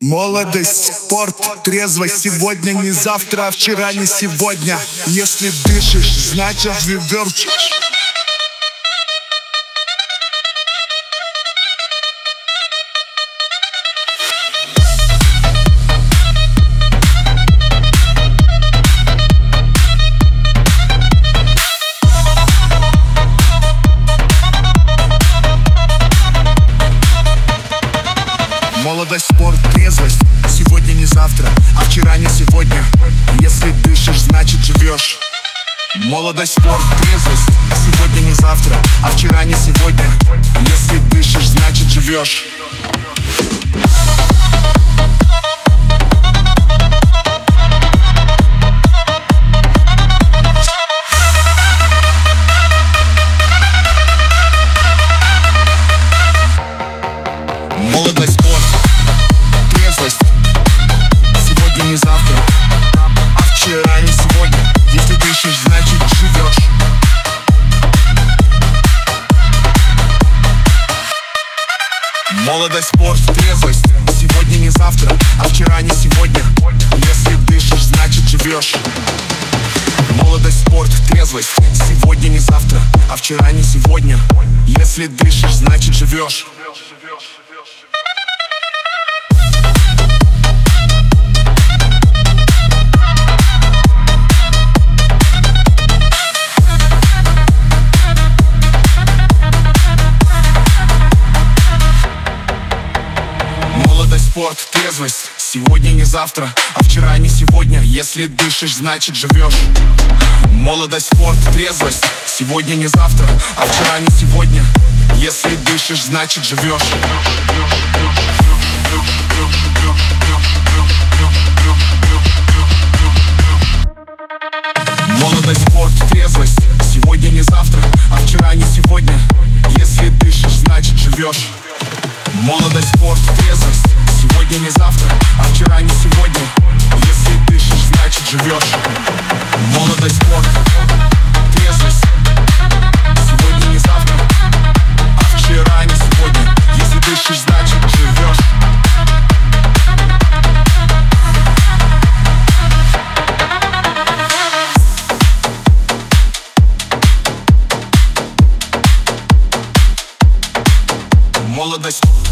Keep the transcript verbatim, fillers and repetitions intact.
Молодость, спорт, трезвость. Сегодня не завтра, а вчера не сегодня. Если дышишь, значит живешь. Молодость, спорт, трезвость. Сегодня не завтра, а вчера не сегодня. Если дышишь, значит живешь. Молодость, спорт, трезвость. Сегодня не завтра, а вчера не сегодня. Если дышишь, значит живешь. Молодость, спорт, трезвость. Сегодня не завтра, а вчера не сегодня. Если дышишь, значит живешь. Молодость, спорт, трезвость. Сегодня не завтра, а вчера не сегодня. Если дышишь, значит живешь. Молодость, спорт, трезвость. Сегодня не завтра, а вчера не сегодня. Если дышишь, значит живешь. Спорт, трезвость. Сегодня не завтра, а вчера не сегодня. Если дышишь, значит живешь. Молодость, спорт, трезвость. Сегодня не завтра, а вчера не сегодня. Если дышишь, значит живешь. Молодость, спорт, трезвость. Сегодня не завтра, а вчера не сегодня. Если дышишь, значит живешь. Молодость, спорт, трезвость. Сегодня не завтра, а вчера не сегодня. Если дышишь, значит живешь. Молодость, спорт, трезвость. Сегодня не завтра, а вчера не сегодня. Если дышишь, значит живешь. Молодость.